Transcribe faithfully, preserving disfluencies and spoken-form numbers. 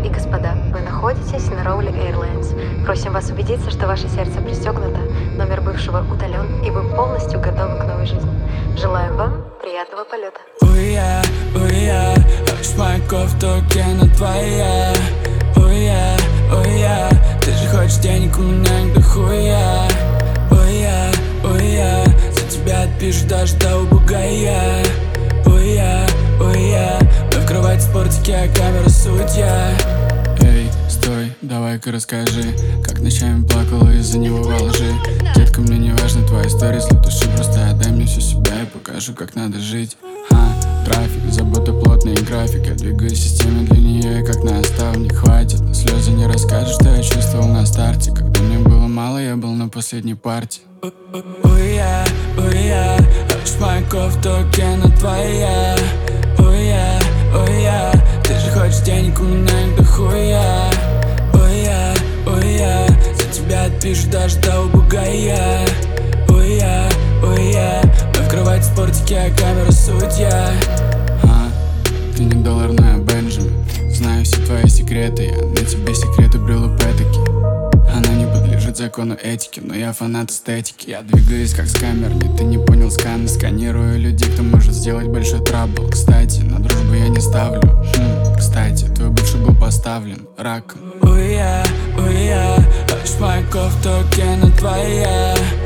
и господа, вы находитесь на Rowley Airlines. Просим вас убедиться, что ваше сердце пристегнуто, номер бывшего удален, и вы полностью готовы к новой жизни. Желаем вам приятного полета. Уя, уя, хочешь мою кофту, она твоя. Уя, уя, ты же хочешь денег, у меня их дохуя. Уя, уя, за тебя отпишу даже до убогая. Уя, уя, мы в кровати в спортике, а камера судья. Эй, стой, давай-ка расскажи, как ночами плакала из-за него во лжи. Детка, мне не важно твоя история, если души, просто отдай мне всю себя и покажу, как надо жить. Ха, трафик, забота, плотный график. Я двигаю систему для нее, и как наставник. Хватит, на слезы не расскажешь, что я чувствовал на старте. Когда мне было мало, я был на последней партии. Уя, уя, хочешь мою кофту, она твоя. Уя, уя, ты же хочешь денег, у меня их дохуя. Уя, уя, за тебя отпишу даже до убогая. Уя, уя, мы в кровати в спортике, а камера судья. А, ты не доллар, но я Бенджамин. Знаю все твои секреты, я на тебе секреты брелу пэтаки. Она не подлежит закону этики, но я фанат эстетики. Я двигаюсь как с камерами, ты не понял сканы. Сканирую людей, кто может сделать большой трабл. Кстати, на дружбу я не ставлю. хм, Кстати, твой бывший был поставлен раком. Уя, уя, хочешь мою кофту, она твоя.